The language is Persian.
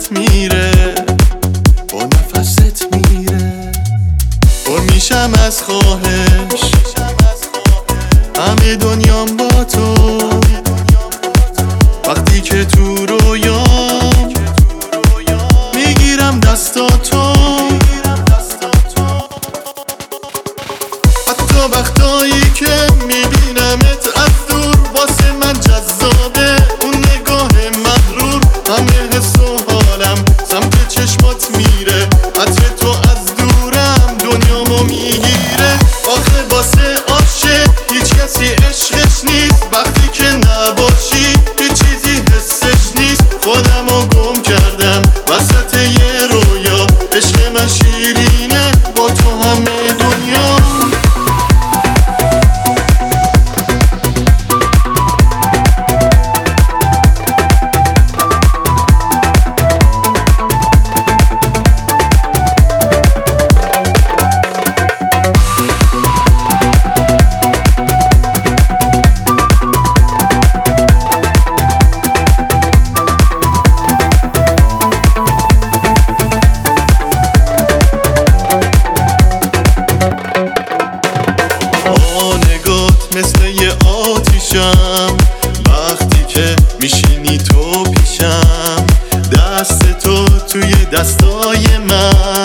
دلت میره، با نفست میره. پر میشم از خواهش، همه دنیام با تو. وقتی که تو رویام میگیرم دستاتو، حتی وقتایی که میبینمت از دور واسه من جذابه اون نگاه مغرور. همه حس و حالم سمت چشمات میره، عطر تو از دورم دنیامو میگیره. آخه واسه عاشق هیچ کسی عشقش نیست، وقتی که نباشی هیچ چیزی حسش نیست. خودمو گم کردم وسط یه رویا، عشق من شیرینه با تو همه دنیا. مثل یه آتیشم وقتی که میشینی تو پیشم، دست تو توی دستای من